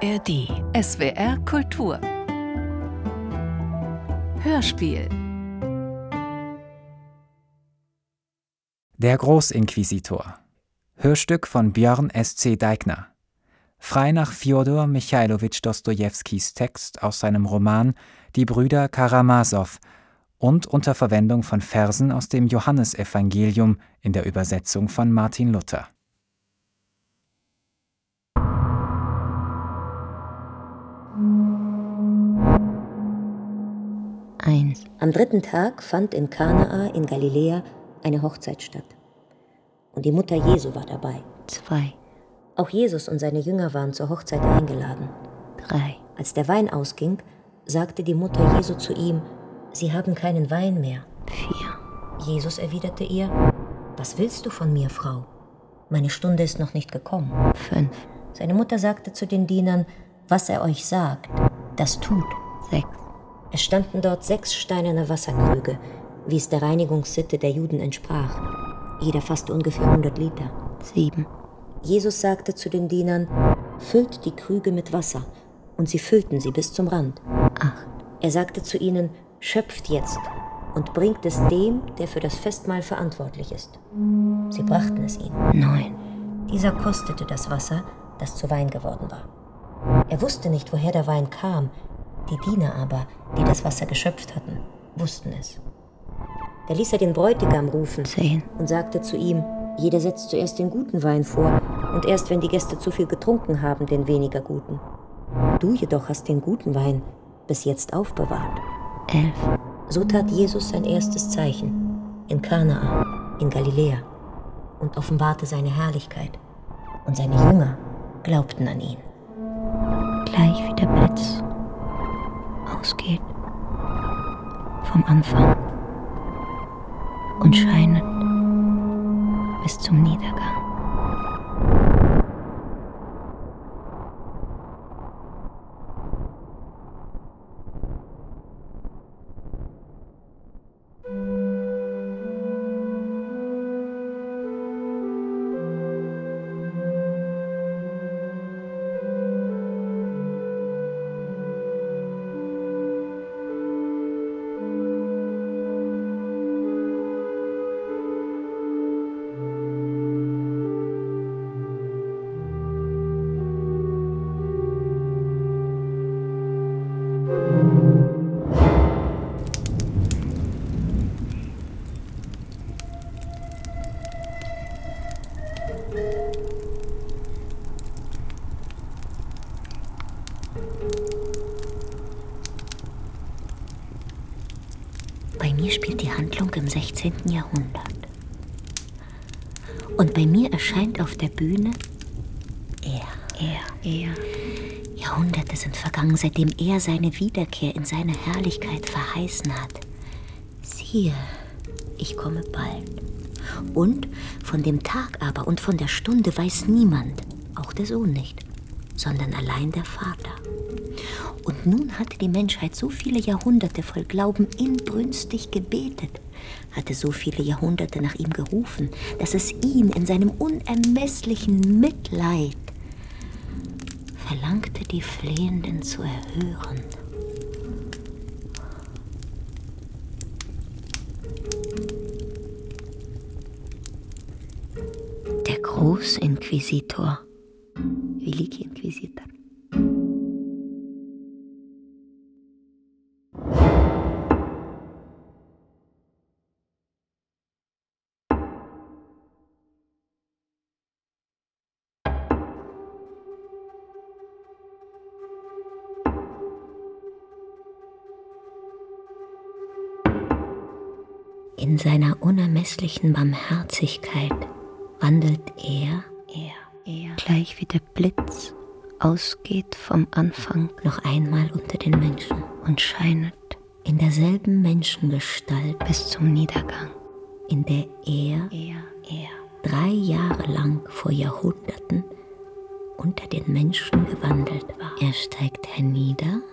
ARD SWR Kultur Hörspiel Der Großinquisitor. Hörstück von Björn S.C. Deigner. Frei nach Fjodor Michailowitsch Dostojewskis Text aus seinem Roman Die Brüder Karamasow und unter Verwendung von Versen aus dem Johannesevangelium in der Übersetzung von Martin Luther. Am 3. Tag fand in Kanaa in Galiläa eine Hochzeit statt. Und die Mutter Jesu war dabei. 2. Auch Jesus und seine Jünger waren zur Hochzeit eingeladen. 3. Als der Wein ausging, sagte die Mutter Jesu zu ihm: Sie haben keinen Wein mehr. 4. Jesus erwiderte ihr: Was willst du von mir, Frau? Meine Stunde ist noch nicht gekommen. 5. Seine Mutter sagte zu den Dienern: Was er euch sagt, das tut. 6. Es standen dort 6 steinerne Wasserkrüge, wie es der Reinigungssitte der Juden entsprach. Jeder fasste ungefähr 100 Liter. 7. Jesus sagte zu den Dienern: Füllt die Krüge mit Wasser. Und sie füllten sie bis zum Rand. 8. Er sagte zu ihnen: Schöpft jetzt und bringt es dem, der für das Festmahl verantwortlich ist. Sie brachten es ihm. 9. Dieser kostete das Wasser, das zu Wein geworden war. Er wusste nicht, woher der Wein kam. Die Diener aber, die das Wasser geschöpft hatten, wussten es. Da ließ er den Bräutigam rufen 10. und sagte zu ihm: Jeder setzt zuerst den guten Wein vor und erst wenn die Gäste zu viel getrunken haben, den weniger guten. Du jedoch hast den guten Wein bis jetzt aufbewahrt. 11. So tat Jesus sein erstes Zeichen in Kanaa, in Galiläa, und offenbarte seine Herrlichkeit. Und seine Jünger glaubten an ihn. Gleich wie der Blitz ausgeht vom Anfang und scheinet bis zum Niedergang. Bei mir spielt die Handlung im 16. Jahrhundert. Und bei mir erscheint auf der Bühne er. Jahrhunderte sind vergangen, seitdem er seine Wiederkehr in seine Herrlichkeit verheißen hat. Siehe, ich komme bald. Und von dem Tag aber und von der Stunde weiß niemand, auch der Sohn nicht, sondern allein der Vater. Und nun hatte die Menschheit so viele Jahrhunderte voll Glauben inbrünstig gebetet, hatte so viele Jahrhunderte nach ihm gerufen, dass es ihn in seinem unermesslichen Mitleid verlangte, die Flehenden zu erhören. Der Großinquisitor, Великий Инквизитор. In seiner unermesslichen Barmherzigkeit wandelt er, gleich wie der Blitz ausgeht vom Anfang, noch einmal unter den Menschen und scheinet in derselben Menschengestalt bis zum Niedergang, in der er 3 Jahre lang vor Jahrhunderten unter den Menschen gewandelt war. Er steigt hernieder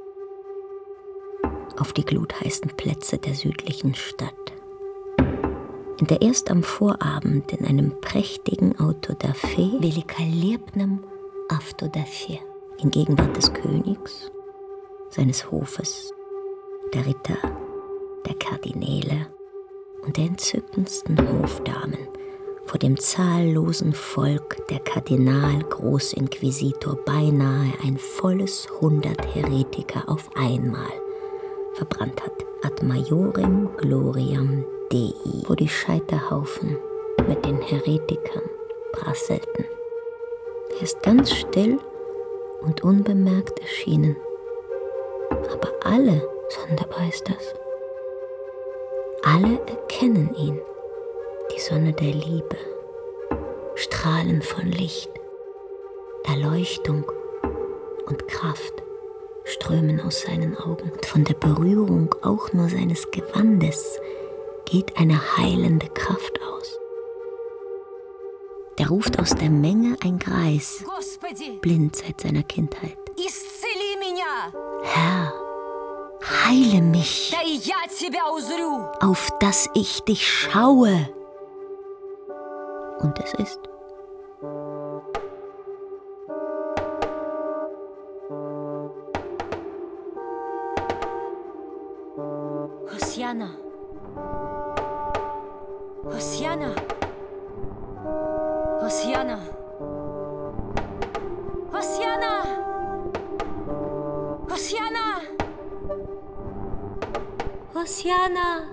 auf die glutheißen Plätze der südlichen Stadt, in der erst am Vorabend in einem prächtigen Autodafé, великолепном Автодафе, in Gegenwart des Königs, seines Hofes, der Ritter, der Kardinäle und der entzückendsten Hofdamen, vor dem zahllosen Volk der Kardinal-Großinquisitor beinahe ein volles 100 Heretiker auf einmal verbrannt hat. Ad majorem gloriam Dei, wo die Scheiterhaufen mit den Heretikern prasselten. Er ist ganz still und unbemerkt erschienen. Aber alle, sonderbar ist das, alle erkennen ihn. Die Sonne der Liebe, Strahlen von Licht, Erleuchtung und Kraft strömen aus seinen Augen. Und von der Berührung auch nur seines Gewandes geht eine heilende Kraft aus. Da ruft aus der Menge ein Greis, blind seit seiner Kindheit. Herr, heile mich, auf dass ich dich schaue. Und es ist. Hosianna! Hosianna! Hosianna! Hosianna! Hosianna! Hosianna!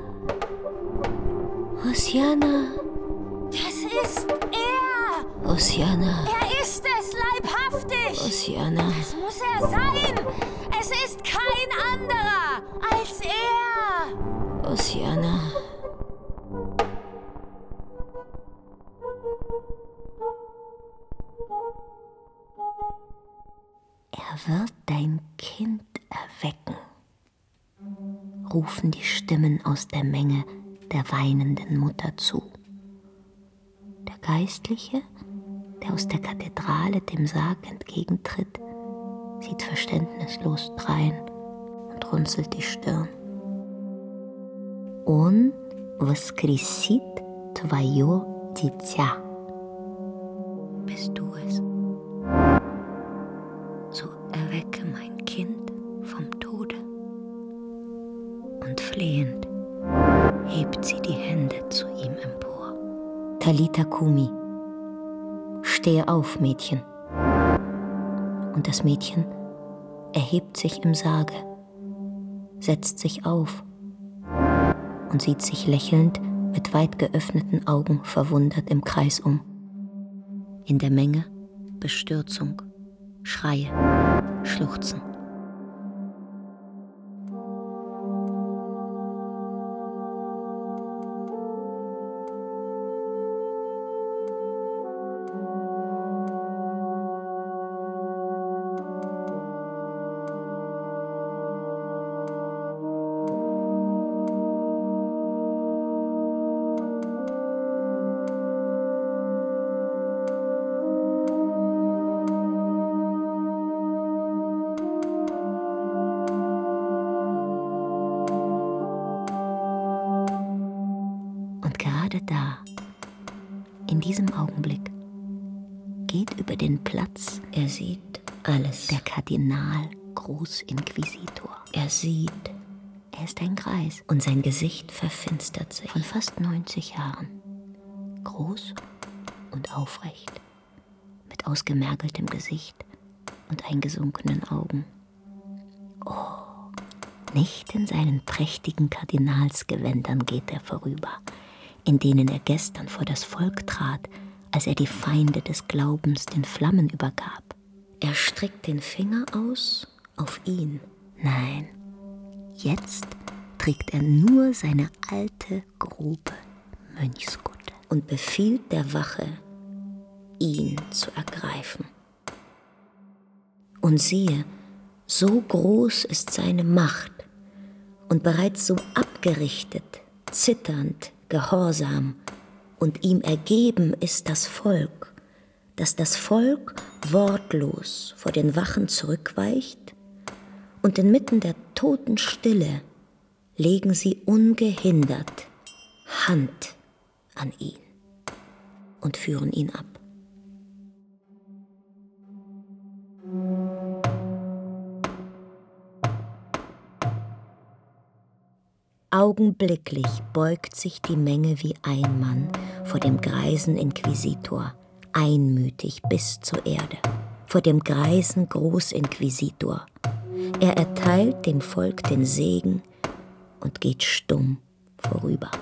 Hosianna! Das ist er! Hosianna! Er ist es, leibhaftig! Hosianna! Das muss er sein! Es ist kein anderer als er! Hosianna! Er wird dein Kind erwecken, rufen die Stimmen aus der Menge der weinenden Mutter zu. Der Geistliche, der aus der Kathedrale dem Sarg entgegentritt, sieht verständnislos drein und runzelt die Stirn. Он воскресит твое дитя. Bist du es? So erwecke mein Kind vom Tode. Und flehend hebt sie die Hände zu ihm empor. Talita Kumi, stehe auf, Mädchen. Und das Mädchen erhebt sich im Sarge, setzt sich auf und sieht sich lächelnd mit weit geöffneten Augen verwundert im Kreis um. In der Menge Bestürzung, Schreie, Schluchzen. Da, in diesem Augenblick, geht über den Platz, er sieht alles, der Kardinal Großinquisitor. Er sieht, er ist ein Greis und sein Gesicht verfinstert sich. Von fast 90 Jahren, groß und aufrecht, mit ausgemergeltem Gesicht und eingesunkenen Augen. Oh, nicht in seinen prächtigen Kardinalsgewändern geht er vorüber, in denen er gestern vor das Volk trat, als er die Feinde des Glaubens den Flammen übergab. Er streckt den Finger aus auf ihn. Nein, jetzt trägt er nur seine alte, grobe Mönchskutte und befiehlt der Wache, ihn zu ergreifen. Und siehe, so groß ist seine Macht und bereits so abgerichtet, zitternd, gehorsam, und ihm ergeben ist das Volk, dass das Volk wortlos vor den Wachen zurückweicht, und inmitten der toten Stille legen sie ungehindert Hand an ihn und führen ihn ab. Augenblicklich beugt sich die Menge wie ein Mann vor dem greisen Inquisitor, einmütig bis zur Erde, vor dem greisen Großinquisitor. Er erteilt dem Volk den Segen und geht stumm vorüber.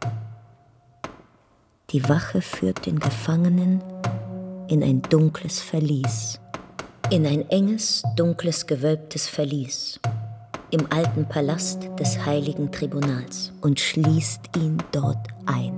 Die Wache führt den Gefangenen in ein dunkles Verlies, in ein enges, dunkles, gewölbtes Verlies, im alten Palast des Heiligen Tribunals und schließt ihn dort ein.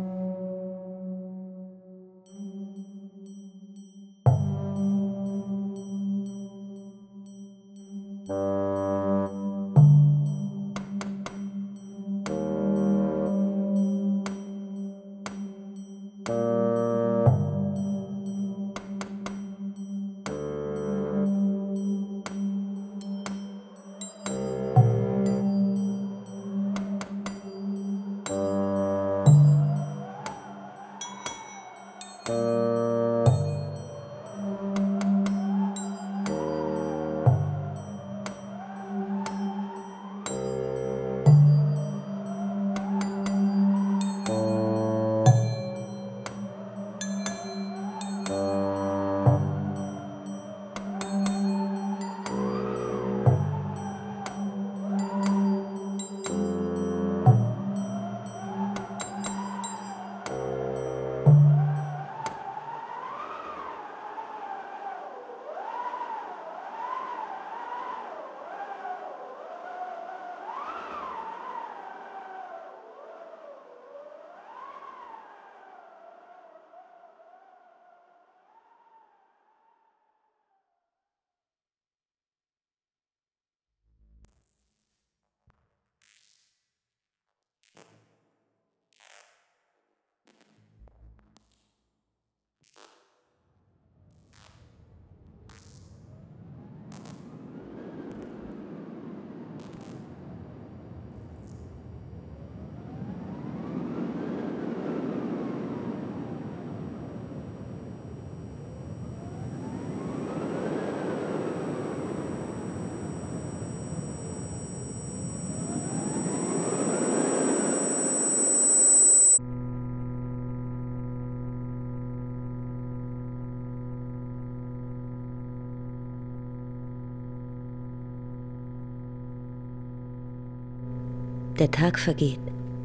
Der Tag vergeht.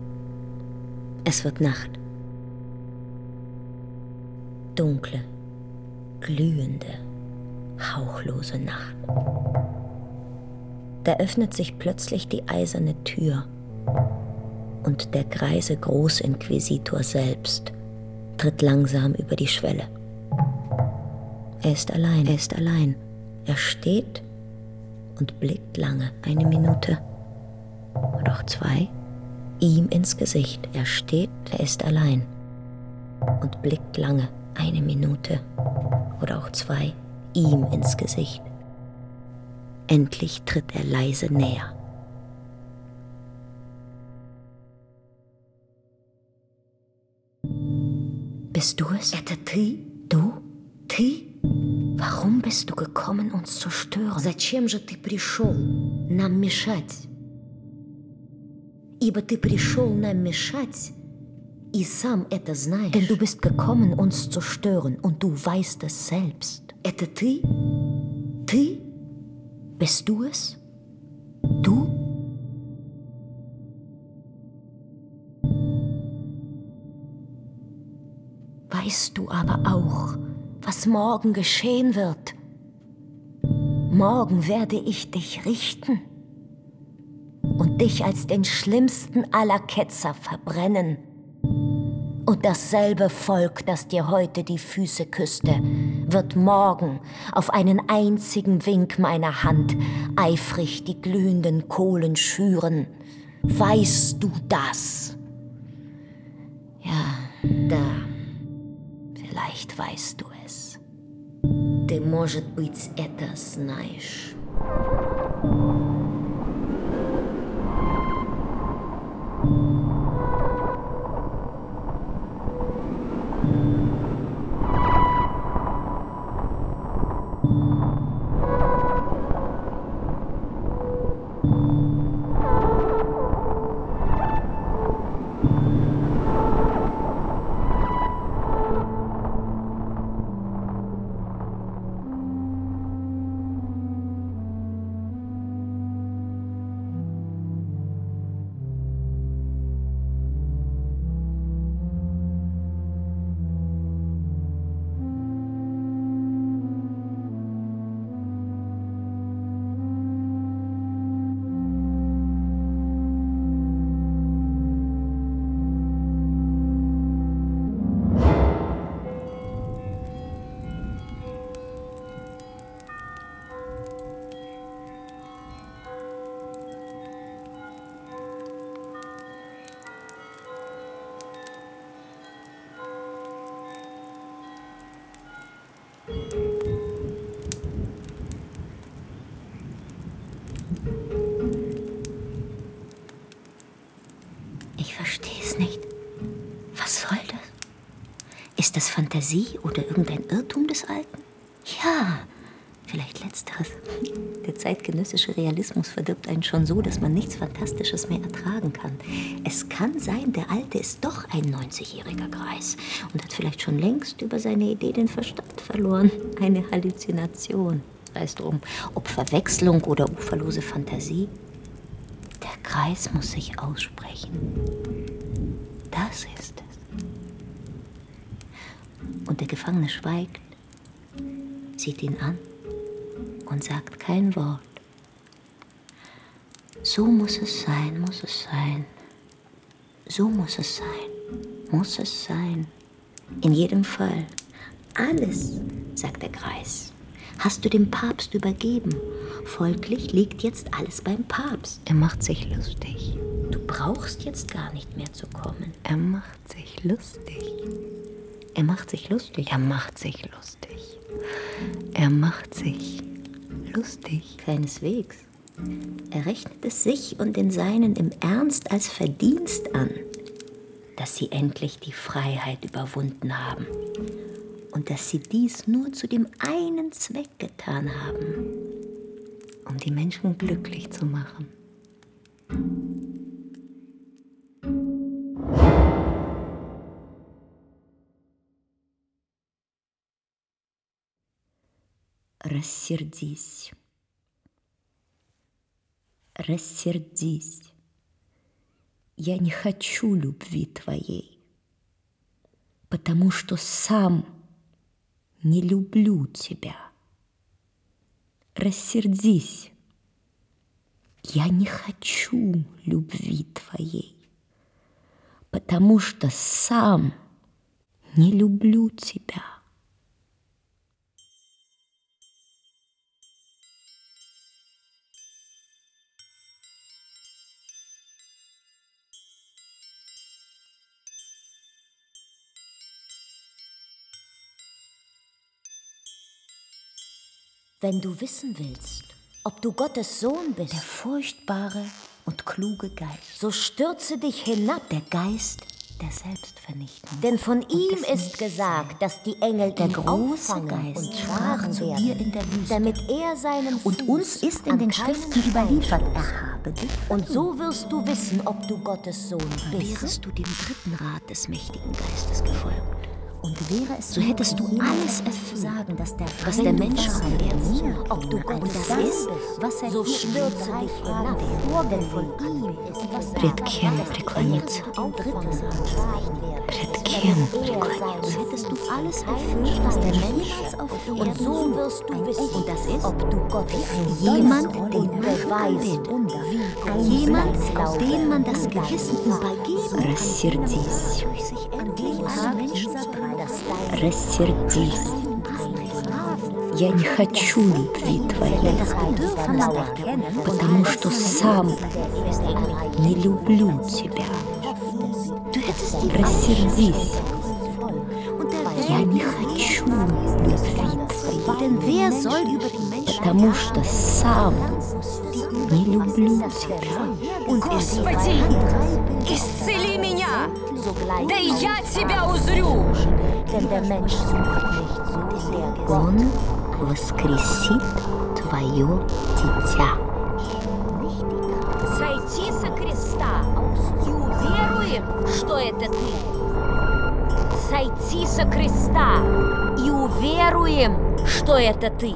Es wird Nacht. Dunkle, glühende, hauchlose Nacht. Da öffnet sich plötzlich die eiserne Tür und der greise Großinquisitor selbst tritt langsam über die Schwelle. Er ist allein. Er steht und blickt lange, 1 Minute oder auch 2, ihm ins Gesicht. Er steht, er ist allein und blickt lange, 1 Minute oder auch 2, ihm ins Gesicht. Endlich tritt er leise näher. Bist du es? Это ты? Du? Ты? Warum bist du gekommen, uns zu stören? Зачем же ты пришел нам мешать? Ибо ты пришел нам мешать, и сам это знаешь. Denn du bist gekommen, uns zu stören, und du weißt es selbst. Это ты? Ты? Bist du es? Du? Weißt du aber auch, was morgen geschehen wird? Morgen werde ich dich richten und dich als den schlimmsten aller Ketzer verbrennen. Und dasselbe Volk, das dir heute die Füße küsste, wird morgen auf einen einzigen Wink meiner Hand eifrig die glühenden Kohlen schüren. Weißt du das? Ja, da. Vielleicht weißt du es. Ты, может быть, это знаешь. Ich verstehe es nicht. Was soll das? Ist das Fantasie oder irgendein Irrtum des Alten? Ja, vielleicht Letzteres. Der zeitgenössische Realismus verdirbt einen schon so, dass man nichts Fantastisches mehr ertragen kann. Es kann sein, der Alte ist doch ein 90-jähriger Greis und hat vielleicht schon längst über seine Idee den Verstand verloren. Eine Halluzination. Weißt du, ob Verwechslung oder uferlose Fantasie? Der Greis muss sich aussprechen. Das ist es. Und der Gefangene schweigt, sieht ihn an und sagt kein Wort. So muss es sein, muss es sein. So muss es sein, muss es sein. In jedem Fall. Alles, sagt der Greis, hast du dem Papst übergeben. Folglich liegt jetzt alles beim Papst. Er macht sich lustig. Du brauchst jetzt gar nicht mehr zu kommen. Er macht sich lustig. Er macht sich lustig. Er macht sich lustig. Er macht sich lustig. Keineswegs. Er rechnet es sich und den Seinen im Ernst als Verdienst an, dass sie endlich die Freiheit überwunden haben und dass sie dies nur zu dem einen Zweck getan haben, um die Menschen glücklich zu machen. Рассердись. Рассердись. Я не хочу любви твоей, потому что сам не люблю тебя. Рассердись. Я не хочу любви твоей, потому что сам не люблю тебя. Wenn du wissen willst, ob du Gottes Sohn bist, der furchtbare und kluge Geist, so stürze dich hinab, der Geist der Selbstvernichtung. Denn von ihm ist gesagt, dass die Engel der große Geist und sprach zu dir in der Wüste, damit er seinen und uns ist in den Schriften überliefert, erhabe dich. Und so wirst du wissen, ob du Gottes Sohn bist. Wärest du dem dritten Rat des mächtigen Geistes gefolgt, und wäre es so, hättest du alles erfüllt, was der Mensch verehrt, ob du Gott ist, was er so stürze dich hinab, denn von ihm ist was пред кем преклониться, пред кем преклониться. Hättest du alles erfüllt, was der Mensch auf und so wirst du wissen, und das ist, ob du Gott jemand, den beweist, jemand, auf den man das Gewissen übergeben Рассердись. Рассердись. Я не хочу любви твоей, потому что сам не люблю тебя. Рассердись. Я не хочу любви твоей, потому что сам не люблю тебя. Господи, исцели меня! Да и я тебя узрю! Он воскресит твое дитя. Сойти со креста и уверуем, что это ты. Сойти со креста и уверуем, что это ты.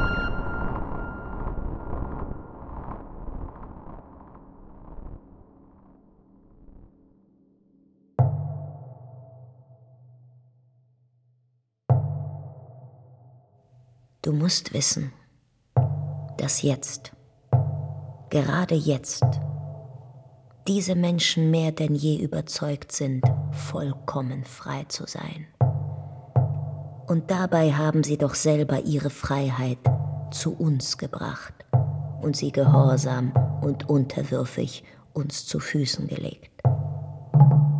Du musst wissen, dass jetzt, gerade jetzt, diese Menschen mehr denn je überzeugt sind, vollkommen frei zu sein. Und dabei haben sie doch selber ihre Freiheit zu uns gebracht und sie gehorsam und unterwürfig uns zu Füßen gelegt.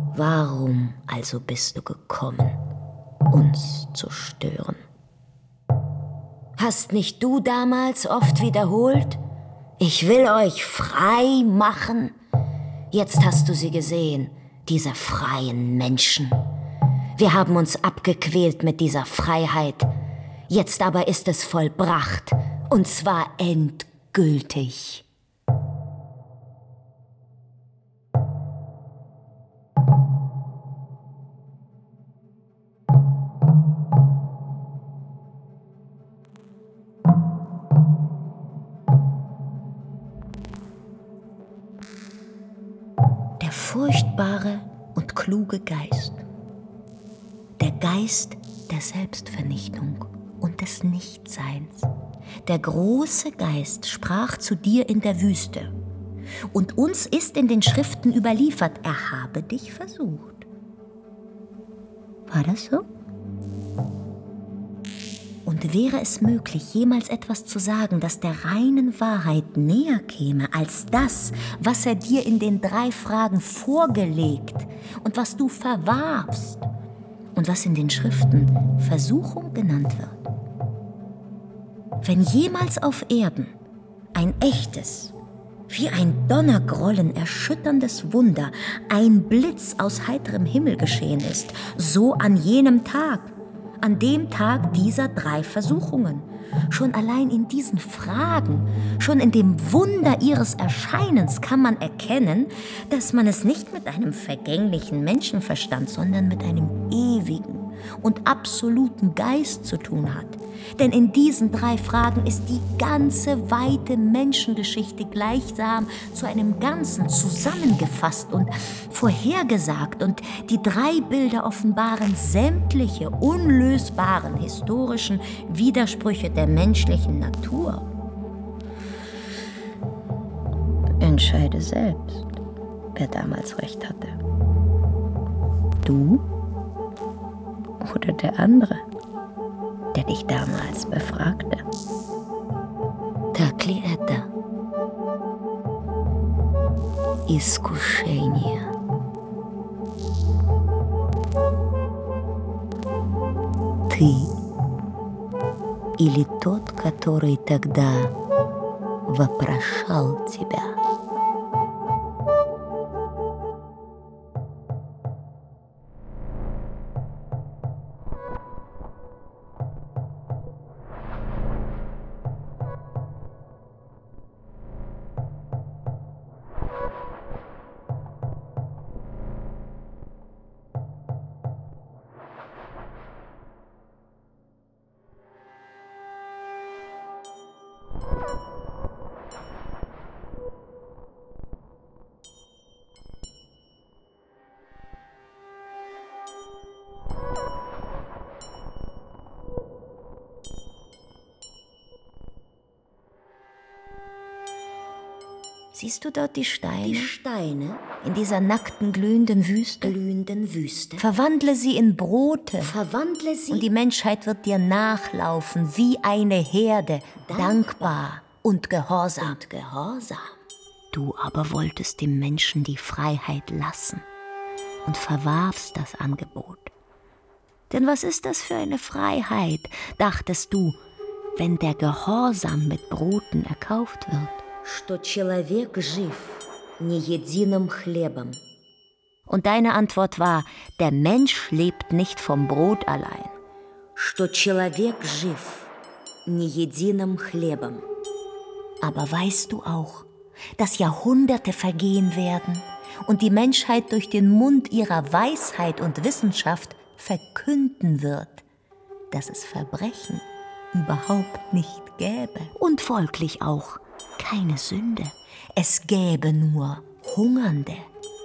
Warum also bist du gekommen, uns zu stören? Hast nicht du damals oft wiederholt? Ich will euch frei machen. Jetzt hast du sie gesehen, diese freien Menschen. Wir haben uns abgequält mit dieser Freiheit. Jetzt aber ist es vollbracht, und zwar endgültig. Der furchtbare und kluge Geist. Der Geist der Selbstvernichtung und des Nichtseins. Der große Geist sprach zu dir in der Wüste. Und uns ist in den Schriften überliefert, er habe dich versucht. War das so? Und wäre es möglich, jemals etwas zu sagen, das der reinen Wahrheit näher käme als das, was er dir in den 3 Fragen vorgelegt und was du verwarfst und was in den Schriften Versuchung genannt wird? Wenn jemals auf Erden ein echtes, wie ein Donnergrollen erschütterndes Wunder, ein Blitz aus heiterem Himmel geschehen ist, so an jenem Tag, an dem Tag dieser 3 Versuchungen. Schon allein in diesen Fragen, schon in dem Wunder ihres Erscheinens kann man erkennen, dass man es nicht mit einem vergänglichen Menschenverstand, sondern mit einem ewigen und absoluten Geist zu tun hat. Denn in diesen 3 Fragen ist die ganze weite Menschengeschichte gleichsam zu einem Ganzen zusammengefasst und vorhergesagt, und die 3 Bilder offenbaren sämtliche unlösbaren historischen Widersprüche der menschlichen Natur. Entscheide selbst, wer damals recht hatte. Du oder der andere, der dich damals befragte? Так ли это? Искушение. Ты или тот, который тогда вопрошал тебя? Siehst du dort die Steine? Die Steine in dieser nackten, glühenden Wüste? Verwandle sie in Brote. Und die Menschheit wird dir nachlaufen wie eine Herde, dankbar und gehorsam. Du aber wolltest dem Menschen die Freiheit lassen und verwarfst das Angebot. Denn was ist das für eine Freiheit, dachtest du, wenn der Gehorsam mit Broten erkauft wird? Что человек жив не единым хлебом. Und deine Antwort war, der Mensch lebt nicht vom Brot allein. Что человек жив не единым хлебом. Aber weißt du auch, dass Jahrhunderte vergehen werden und die Menschheit durch den Mund ihrer Weisheit und Wissenschaft verkünden wird, dass es Verbrechen überhaupt nicht gäbe und folglich auch keine Sünde. Es gäbe nur Hungernde.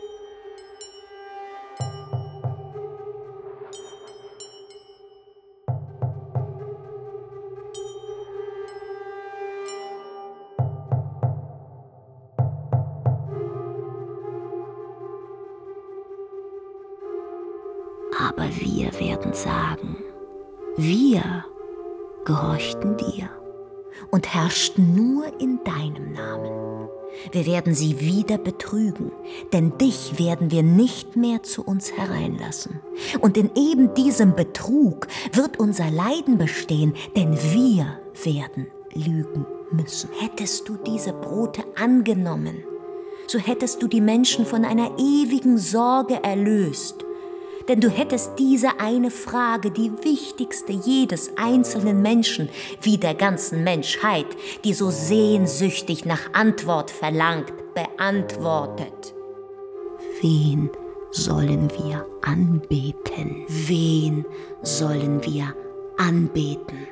Aber wir werden sagen, wir gehorchten dir und herrscht nur in deinem Namen. Wir werden sie wieder betrügen, denn dich werden wir nicht mehr zu uns hereinlassen. Und in eben diesem Betrug wird unser Leiden bestehen, denn wir werden lügen müssen. Hättest du diese Brote angenommen, so hättest du die Menschen von einer ewigen Sorge erlöst. Denn du hättest diese eine Frage, die wichtigste jedes einzelnen Menschen, wie der ganzen Menschheit, die so sehnsüchtig nach Antwort verlangt, beantwortet. Wen sollen wir anbeten? Wen sollen wir anbeten?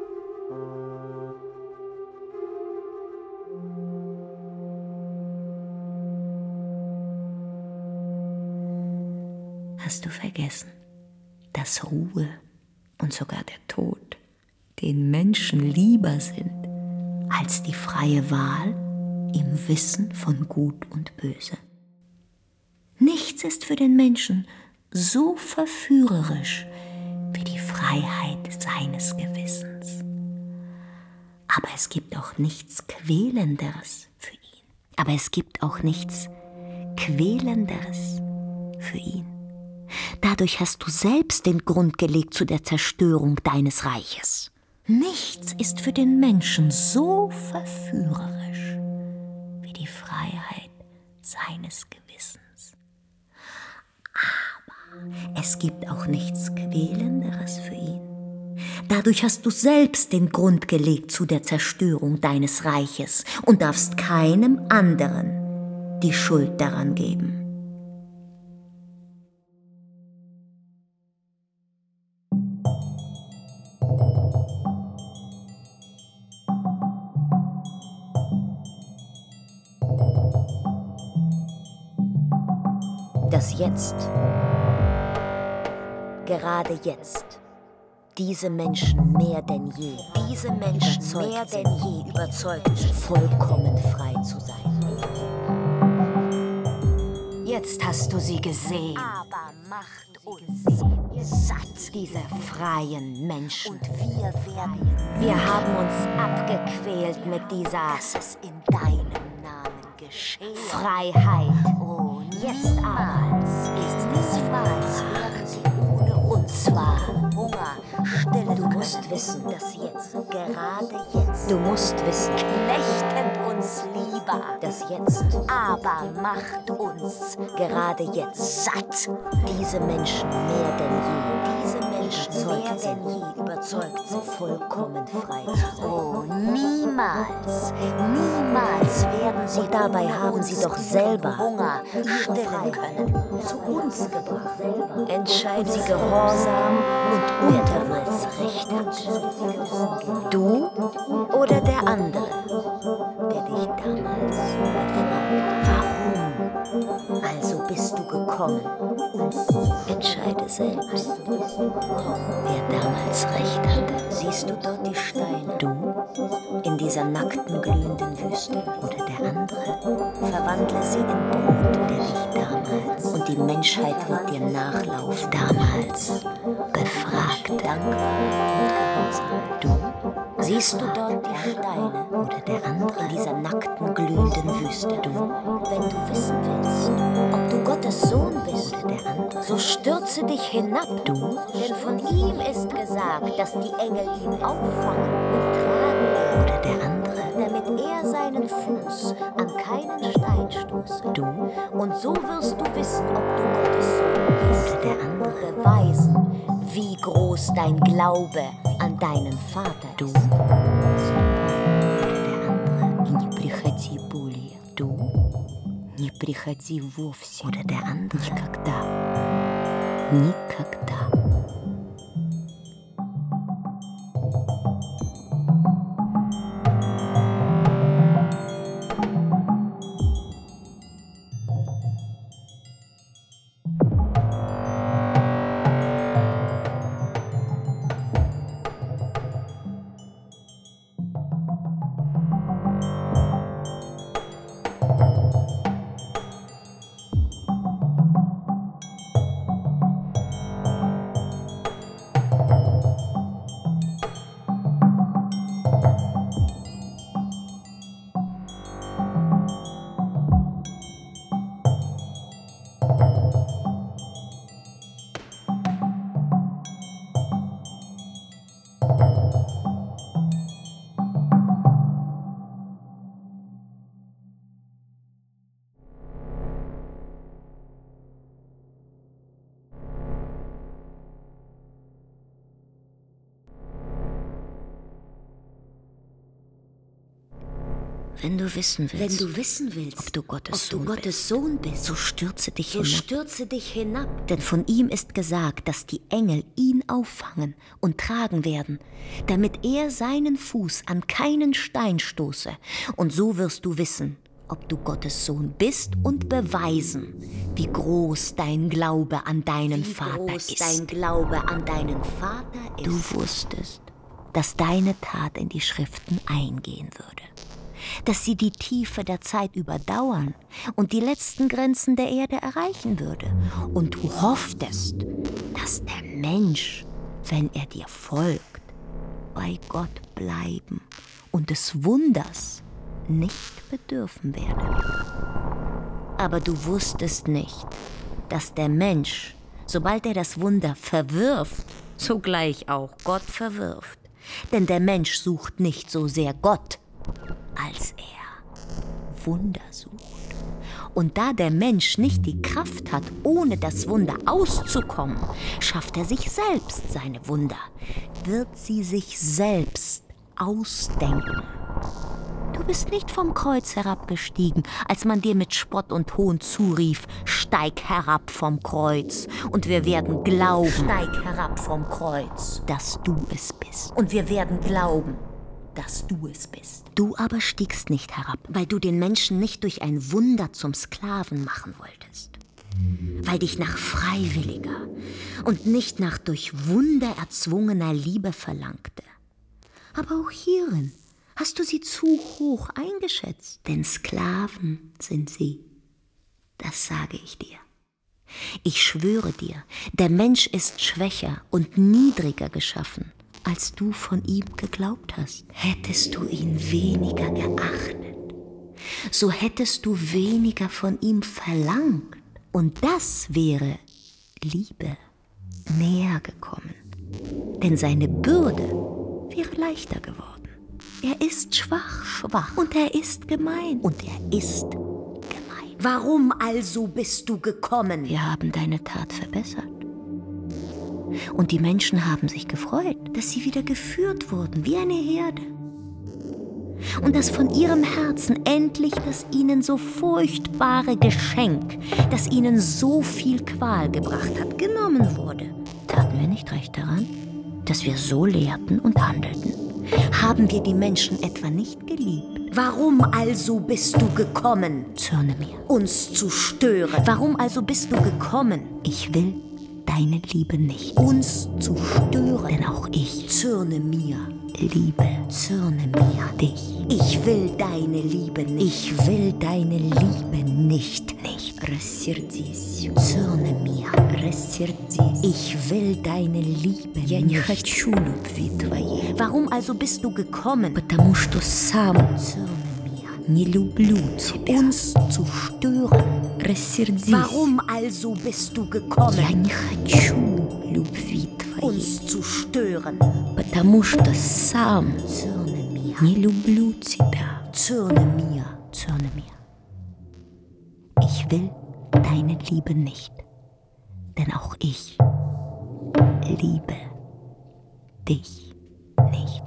Hast du vergessen, dass Ruhe und sogar der Tod den Menschen lieber sind als die freie Wahl im Wissen von Gut und Böse? Nichts ist für den Menschen so verführerisch wie die Freiheit seines Gewissens. Aber es gibt auch nichts Quälenderes für ihn. Aber es gibt auch nichts Quälenderes für ihn. Dadurch hast du selbst den Grund gelegt zu der Zerstörung deines Reiches. Nichts ist für den Menschen so verführerisch wie die Freiheit seines Gewissens. Aber es gibt auch nichts Quälenderes für ihn. Dadurch hast du selbst den Grund gelegt zu der Zerstörung deines Reiches und darfst keinem anderen die Schuld daran geben. Dass jetzt, gerade jetzt, diese Menschen mehr denn je, überzeugt sind, vollkommen frei zu sein. Jetzt hast du sie gesehen. Aber macht uns satt, Diese freien Menschen. und wir Wir haben uns abgequält mit dieser dass es in deinem Namen geschehe. Freiheit. Oh, Jetzt aber ist es werden sie ohne uns zwar, Hunger stillen du musst können, wissen, dass jetzt, gerade jetzt, du musst wissen, knechtet uns lieber, dass jetzt, aber macht uns gerade jetzt, satt. diese Menschen mehr denn je, überzeugt sind, vollkommen frei zu sein. Oh, niemals werden sie Und dabei ohne haben uns sie doch selber Hunger stillen können. zu uns gebracht. Entscheiden sie gehorsam und Urteilsrecht hat. Du oder der andere, der dich damals fragt, warum also bist du gekommen? Entscheide selbst, wer damals recht hatte. Siehst du dort die Steine? Du in dieser nackten, glühenden Wüste oder der andere? Verwandle sie in Brot, der dich damals und die Menschheit wird dir nachlaufen. Damals befragt, dankbar und gehorsam. Du siehst du dort die Steine oder der andere in dieser nackten, glühenden Wüste? Du, wenn du wissen willst, ob du Gottes Sohn bist oder der andere, so stürze dich hinab. Du, denn von ihm ist gesagt, dass die Engel ihn auffangen und tragen werden. Oder der andere, damit er seinen Fuß an keinen Stein stoße. Du, und so wirst du wissen, ob du Gottes Sohn bist. Oder der andere, beweisen, wie groß dein Glaube an deinen Vater ist. Du, oder der andere, не приходи более. Du, не приходи вовсе. Oder der andere, никогда. Wenn du wissen willst, ob du Gottes Sohn bist, so stürze dich hinab. Denn von ihm ist gesagt, dass die Engel ihn auffangen und tragen werden, damit er seinen Fuß an keinen Stein stoße. Und so wirst du wissen, ob du Gottes Sohn bist und beweisen, wie groß dein Glaube an deinen Vater ist. Du wusstest, dass deine Tat in die Schriften eingehen würde, dass sie die Tiefe der Zeit überdauern und die letzten Grenzen der Erde erreichen würde. Und du hofftest, dass der Mensch, wenn er dir folgt, bei Gott bleiben und des Wunders nicht bedürfen werde. Aber du wusstest nicht, dass der Mensch, sobald er das Wunder verwirft, sogleich auch Gott verwirft. Denn der Mensch sucht nicht so sehr Gott, als er Wunder sucht. Und da der Mensch nicht die Kraft hat, ohne das Wunder auszukommen, schafft er sich selbst seine Wunder, wird sie sich selbst ausdenken. Du bist nicht vom Kreuz herabgestiegen, als man dir mit Spott und Hohn zurief, steig herab vom Kreuz und wir werden glauben, dass du es bist. Und wir werden glauben, dass du es bist. Du aber stiegst nicht herab, weil du den Menschen nicht durch ein Wunder zum Sklaven machen wolltest, weil dich nach freiwilliger und nicht nach durch Wunder erzwungener Liebe verlangte. Aber auch hierin hast du sie zu hoch eingeschätzt, denn Sklaven sind sie. Das sage ich dir. Ich schwöre dir, der Mensch ist schwächer und niedriger geschaffen, als du von ihm geglaubt hast. Hättest du ihn weniger geachtet, so hättest du weniger von ihm verlangt. Und das wäre Liebe näher gekommen, denn seine Bürde wäre leichter geworden. Er ist schwach und er ist gemein. Warum also bist du gekommen? Wir haben deine Tat verbessert. Und die Menschen haben sich gefreut, dass sie wieder geführt wurden wie eine Herde. Und dass von ihrem Herzen endlich das ihnen so furchtbare Geschenk, das ihnen so viel Qual gebracht hat, genommen wurde. Taten wir nicht recht daran, dass wir so lehrten und handelten? Haben wir die Menschen etwa nicht geliebt? Warum also bist du gekommen? Zürne mir. Uns zu stören. Warum also bist du gekommen? Ich will deine Liebe nicht. Uns zu stören. Denn auch ich zürne mir. Liebe, zürne mir dich. Ich will deine Liebe nicht. Ich will deine Liebe nicht. Рассердись. Зерна mir. Рассердись. Ich will deine Liebe nicht. Я не хочу любви твоей. Warum also bist du gekommen? Потому что сам не люблю тебя. Uns zu stören. Рассердись. Warum also bist du gekommen? Я не хочу любви твоей. Uns zu stören. Потому что сам не люблю тебя. Zürne mir. Zürne mir. Ich will deine Liebe nicht, denn auch ich liebe dich nicht.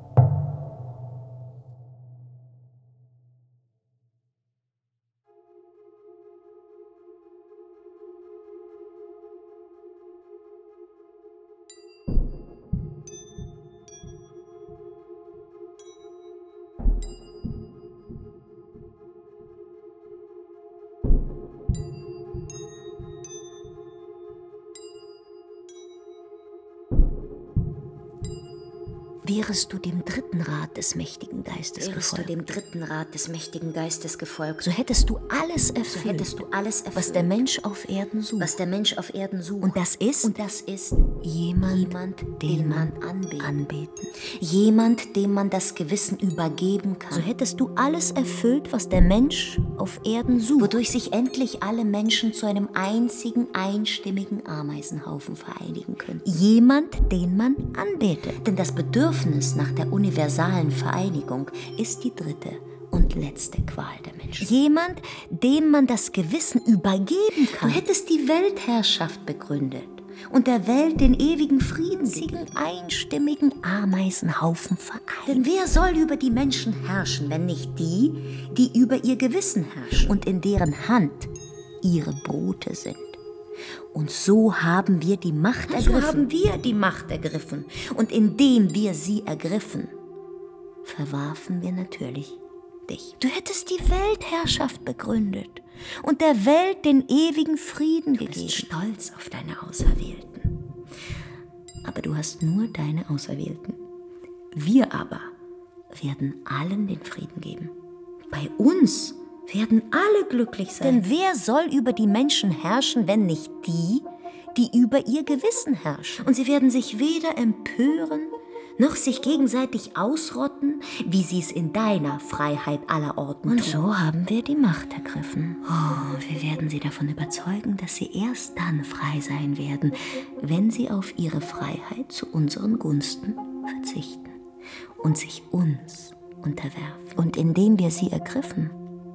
Wärest du dem dritten Rat des mächtigen Geistes gefolgt, so hättest du alles erfüllt, was der Mensch auf Erden sucht. Und das ist jemand, den man anbeten. Jemand, dem man das Gewissen übergeben kann. So hättest du alles erfüllt, was der Mensch auf Erden sucht. Wodurch sich endlich alle Menschen zu einem einzigen, einstimmigen Ameisenhaufen vereinigen können. Jemand, den man anbetet. Denn das Bedürfnis nach der universalen Vereinigung ist die dritte und letzte Qual der Menschen. Jemand, dem man das Gewissen übergeben kann. Du hättest die Weltherrschaft begründet, und der Welt den ewigen Frieden, einstimmigen Ameisenhaufen vereint. Denn wer soll über die Menschen herrschen, wenn nicht die, die über ihr Gewissen herrschen und in deren Hand ihre Brote sind? Und so haben wir die Macht ergriffen. Und indem wir sie ergriffen, verwarfen wir natürlich dich. Du hättest die Weltherrschaft begründet und der Welt den ewigen Frieden gegeben. Du bist stolz auf deine Auserwählten. Aber du hast nur deine Auserwählten. Wir aber werden allen den Frieden geben. Bei uns werden alle glücklich sein. Denn wer soll über die Menschen herrschen, wenn nicht die, die über ihr Gewissen herrschen? Und sie werden sich weder empören, noch sich gegenseitig ausrotten, wie sie es in deiner Freiheit allerorten tun. Und so haben wir die Macht ergriffen. Oh, wir werden sie davon überzeugen, dass sie erst dann frei sein werden, wenn sie auf ihre Freiheit zu unseren Gunsten verzichten und sich uns unterwerfen. Und indem wir sie ergriffen,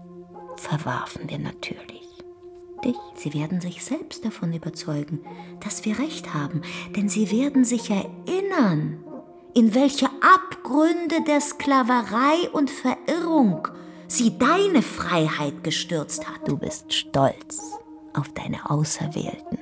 verwarfen wir natürlich dich. Sie werden sich selbst davon überzeugen, dass wir Recht haben, denn sie werden sich erinnern, in welche Abgründe der Sklaverei und Verirrung sie deine Freiheit gestürzt hat. Du bist stolz auf deine Auserwählten.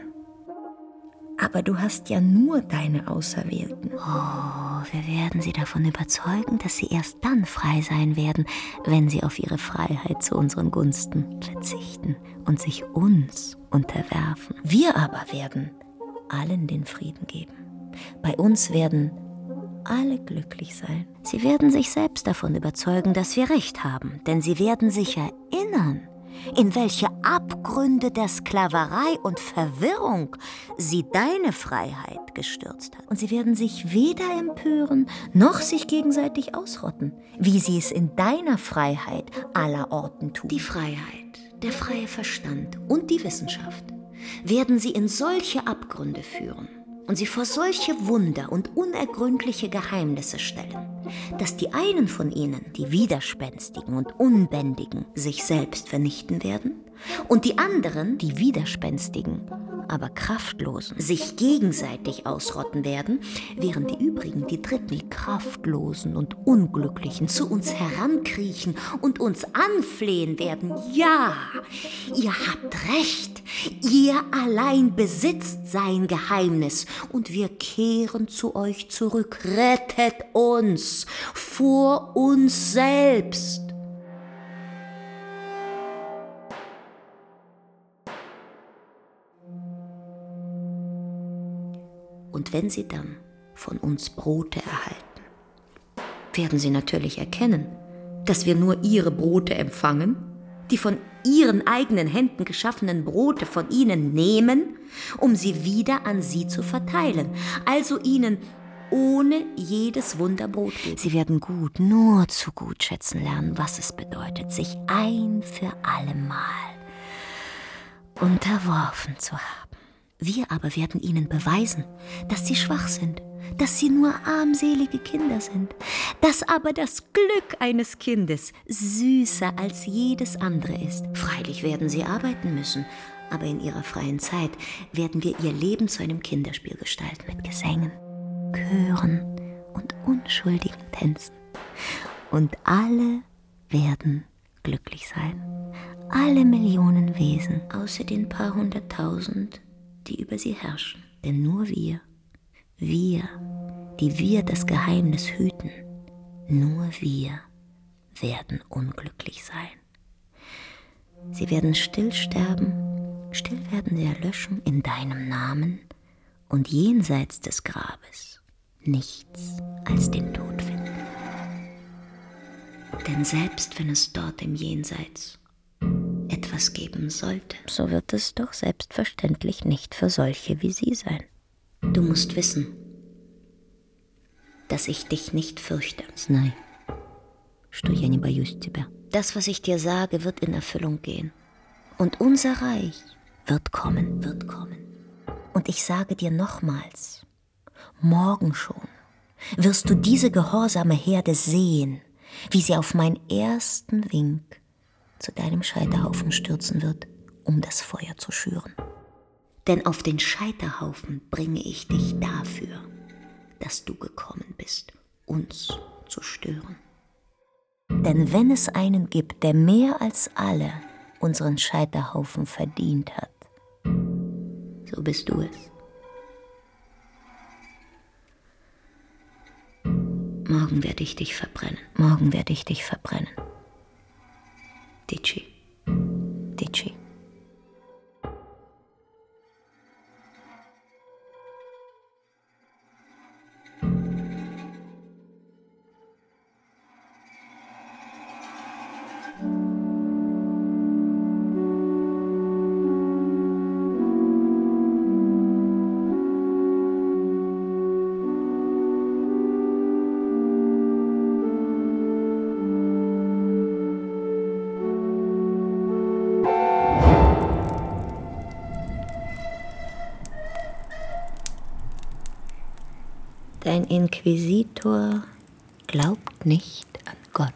Aber du hast ja nur deine Auserwählten. Oh, wir werden sie davon überzeugen, dass sie erst dann frei sein werden, wenn sie auf ihre Freiheit zu unseren Gunsten verzichten und sich uns unterwerfen. Wir aber werden allen den Frieden geben. Bei uns werden alle glücklich sein. Sie werden sich selbst davon überzeugen, dass wir Recht haben, denn sie werden sich erinnern, in welche Abgründe der Sklaverei und Verwirrung sie deine Freiheit gestürzt hat. Und sie werden sich weder empören, noch sich gegenseitig ausrotten, wie sie es in deiner Freiheit allerorten tun. Die Freiheit, der freie Verstand und die Wissenschaft werden sie in solche Abgründe führen und sie vor solche Wunder und unergründliche Geheimnisse stellen, dass die einen von ihnen, die Widerspenstigen und Unbändigen, sich selbst vernichten werden und die anderen, die Widerspenstigen, aber Kraftlosen, sich gegenseitig ausrotten werden, während die übrigen, die Dritten, die Kraftlosen und Unglücklichen, zu uns herankriechen und uns anflehen werden. Ja, ihr habt recht, ihr allein besitzt sein Geheimnis und wir kehren zu euch zurück. Rettet uns vor uns selbst. Und wenn sie dann von uns Brote erhalten, werden sie natürlich erkennen, dass wir nur ihre Brote empfangen, die von ihren eigenen Händen geschaffenen Brote von ihnen nehmen, um sie wieder an sie zu verteilen, also ihnen ohne jedes Wunder Brot geben. Sie werden gut, nur zu gut schätzen lernen, was es bedeutet, sich ein für allemal unterworfen zu haben. Wir aber werden ihnen beweisen, dass sie schwach sind, dass sie nur armselige Kinder sind, dass aber das Glück eines Kindes süßer als jedes andere ist. Freilich werden sie arbeiten müssen, aber in ihrer freien Zeit werden wir ihr Leben zu einem Kinderspiel gestalten mit Gesängen, Chören und unschuldigen Tänzen. Und alle werden glücklich sein, alle Millionen Wesen, außer den paar 100.000, die über sie herrschen. Denn nur wir, die wir das Geheimnis hüten, nur wir werden unglücklich sein. Sie werden still sterben, still werden sie erlöschen in deinem Namen und jenseits des Grabes nichts als den Tod finden. Denn selbst wenn es dort im Jenseits etwas geben sollte, so wird es doch selbstverständlich nicht für solche wie sie sein. Du musst wissen, dass ich dich nicht fürchte. Знай, что я не боюсь тебя. Das, was ich dir sage, wird in Erfüllung gehen. Und unser Reich wird kommen, wird kommen. Und ich sage dir nochmals, morgen schon wirst du diese gehorsame Herde sehen, wie sie auf meinen ersten Wink zu deinem Scheiterhaufen stürzen wird, um das Feuer zu schüren. Denn auf den Scheiterhaufen bringe ich dich dafür, dass du gekommen bist, uns zu stören. Denn wenn es einen gibt, der mehr als alle unseren Scheiterhaufen verdient hat, so bist du es. Morgen werde ich dich verbrennen. Morgen werde ich dich verbrennen. Dici. Dici. Dein Inquisitor glaubt nicht an Gott.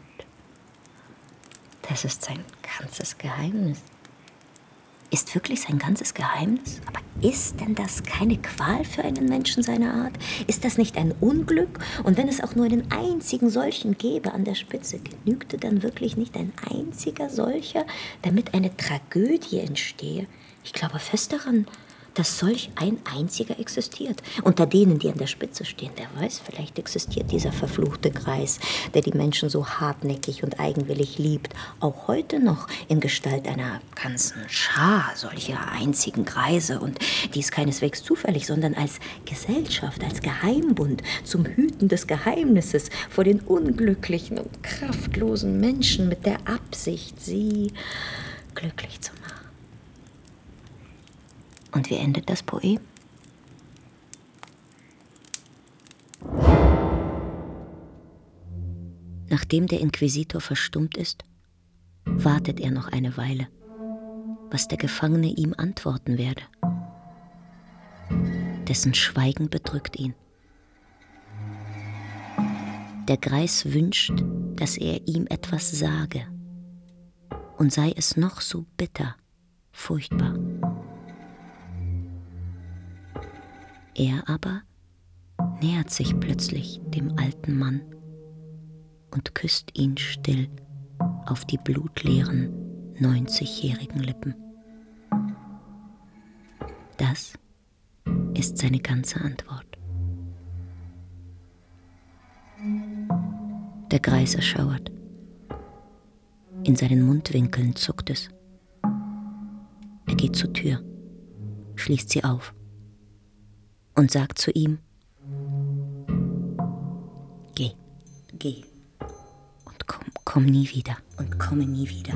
Das ist sein ganzes Geheimnis. Ist wirklich sein ganzes Geheimnis? Aber ist denn das keine Qual für einen Menschen seiner Art? Ist das nicht ein Unglück? Und wenn es auch nur einen einzigen solchen gäbe an der Spitze, genügte dann wirklich nicht ein einziger solcher, damit eine Tragödie entstehe? Ich glaube fest daran, dass solch ein einziger existiert. Unter denen, die an der Spitze stehen, wer weiß, vielleicht existiert dieser verfluchte Kreis, der die Menschen so hartnäckig und eigenwillig liebt, auch heute noch in Gestalt einer ganzen Schar solcher einzigen Kreise. Und dies keineswegs zufällig, sondern als Gesellschaft, als Geheimbund zum Hüten des Geheimnisses vor den unglücklichen und kraftlosen Menschen mit der Absicht, sie glücklich zu machen. Und wie endet das Poem? Nachdem der Inquisitor verstummt ist, wartet er noch eine Weile, was der Gefangene ihm antworten werde. Dessen Schweigen bedrückt ihn. Der Greis wünscht, dass er ihm etwas sage, und sei es noch so bitter, furchtbar. Er aber nähert sich plötzlich dem alten Mann und küsst ihn still auf die blutleeren 90-jährigen Lippen. Das ist seine ganze Antwort. Der Greis erschauert. In seinen Mundwinkeln zuckt es. Er geht zur Tür, schließt sie auf und sagt zu ihm: Geh, geh und komm nie wieder und komme nie wieder.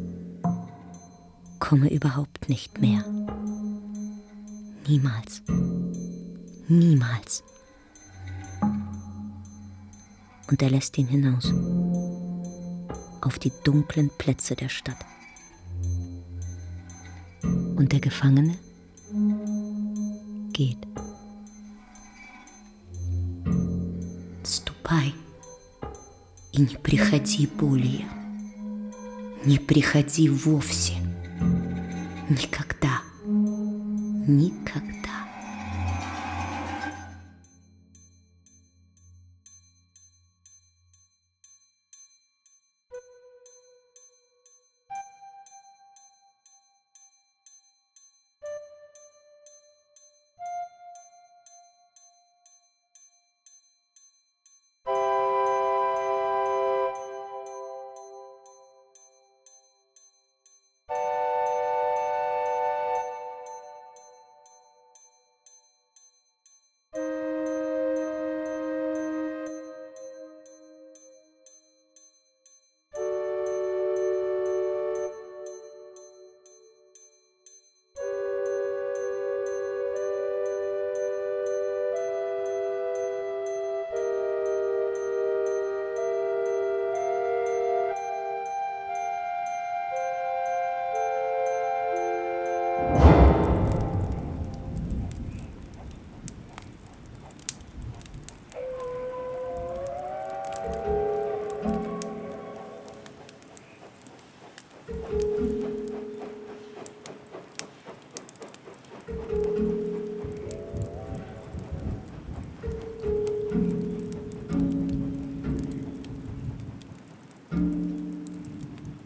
Komme überhaupt nicht mehr. Niemals. Niemals. Und er lässt ihn hinaus auf die dunklen Plätze der Stadt. Und der Gefangene geht. Ступай и не приходи более. Не приходи вовсе. Никогда. Никогда.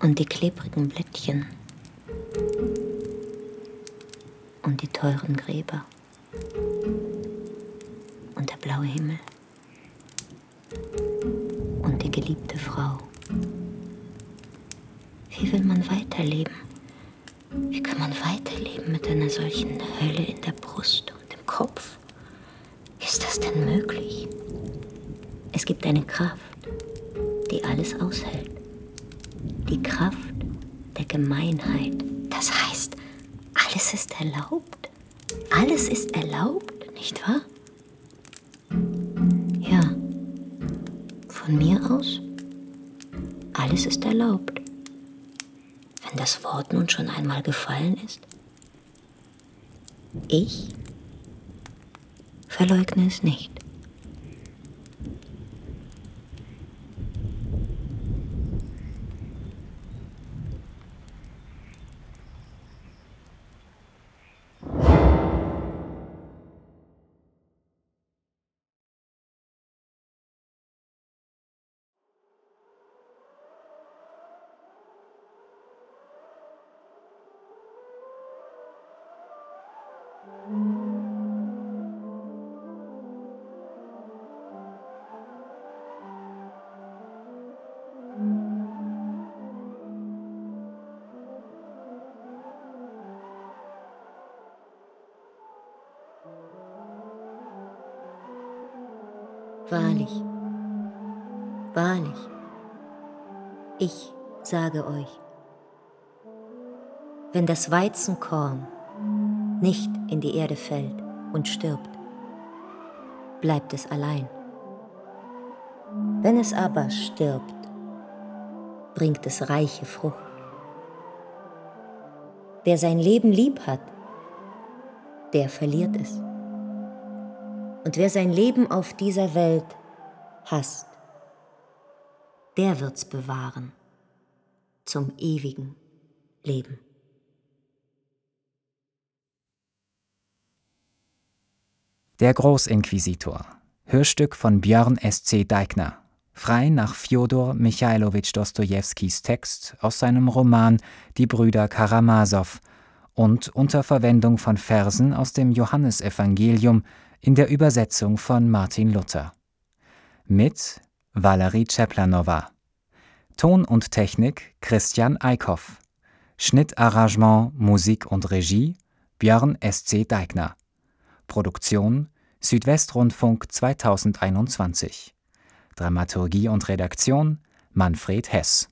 Und die klebrigen Blättchen. Und die teuren Gräber. Und der blaue Himmel. Und die geliebte Frau. Wie will man weiterleben? Wie kann man weiterleben mit einer solchen Hölle in der Brust und im Kopf? Wie ist das denn möglich? Es gibt eine Kraft, die alles aushält. Die Kraft der Gemeinheit. Das heißt, alles ist erlaubt. Alles ist erlaubt, nicht wahr? Ja, von mir aus, alles ist erlaubt. Wenn das Wort nun schon einmal gefallen ist. Ich verleugne es nicht. Wahrlich, wahrlich, ich sage euch, wenn das Weizenkorn nicht in die Erde fällt und stirbt, bleibt es allein. Wenn es aber stirbt, bringt es reiche Frucht. Wer sein Leben lieb hat, der verliert es. Und wer sein Leben auf dieser Welt hasst, der wird's bewahren zum ewigen Leben. Der Großinquisitor. Hörstück von Björn S.C. Deigner. Frei nach Fjodor Michailowitsch Dostojewskis Text aus seinem Roman Die Brüder Karamasow und unter Verwendung von Versen aus dem Johannesevangelium in der Übersetzung von Martin Luther. Mit Valerie Czeplanova. Ton und Technik Christian Eickhoff. Schnitt, Arrangement, Musik und Regie Björn S.C. Deigner. Produktion Südwestrundfunk 2021. Dramaturgie und Redaktion Manfred Hess.